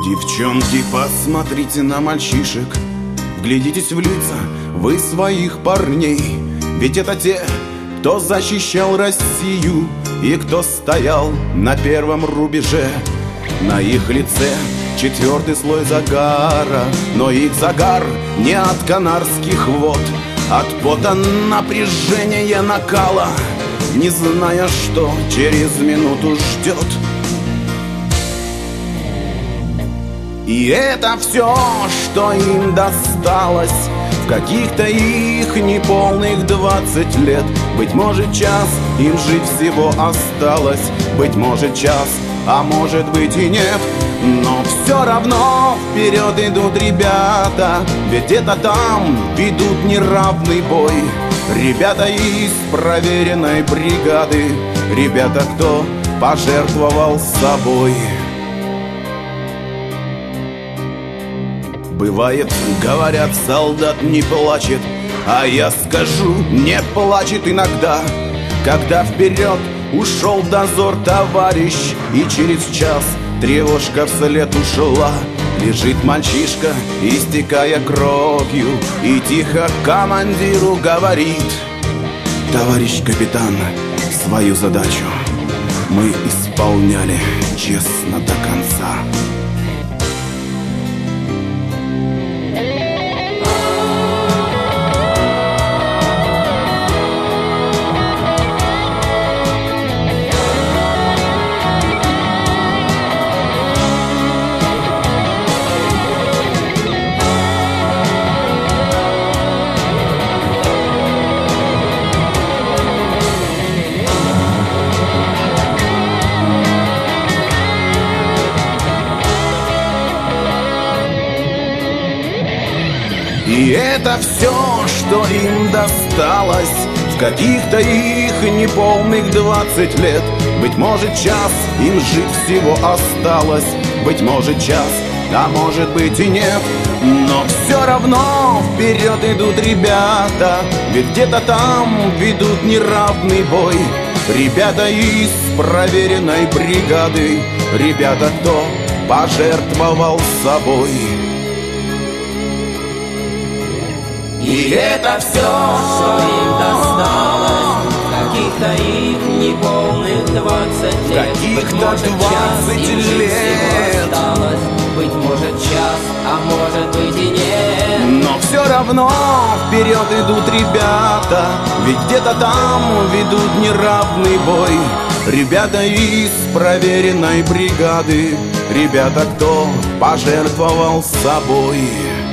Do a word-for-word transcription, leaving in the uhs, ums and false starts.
Девчонки, посмотрите на мальчишек, вглядитесь в лица вы своих парней. Ведь это те, кто защищал Россию и кто стоял на первом рубеже. На их лице четвертый слой загара, но их загар не от канарских вод, от пота напряжения накала, не зная, что через минуту ждет. И это все, что им досталось в каких-то их неполных двадцать лет. Быть может, час им жить всего осталось, быть может, час, а может быть и нет. Но все равно вперед идут ребята, ведь где-то там ведут неравный бой. Ребята из проверенной бригады, ребята, кто пожертвовал собой. Бывает, говорят, солдат не плачет, а я скажу, не плачет иногда, когда вперед ушел в дозор товарищ, и через час тревожка вслед ушла. Лежит мальчишка, истекая кровью, и тихо командиру говорит: товарищ капитан, свою задачу мы исполняли честно до конца. И это все, что им досталось в каких-то их неполных двадцать лет. Быть может, час им жить всего осталось, быть может, час, а может быть и нет. Но все равно вперед идут ребята, ведь где-то там ведут неравный бой. Ребята из проверенной бригады, ребята, кто пожертвовал собой. И это все, что им досталось в каких-то их неполных двадцать лет. Каких-то быть может, час им жить лет. всего осталось, быть может, час, а может быть и нет. Но все равно вперед идут ребята, ведь где-то там ведут неравный бой. Ребята из проверенной бригады, ребята, кто пожертвовал собой.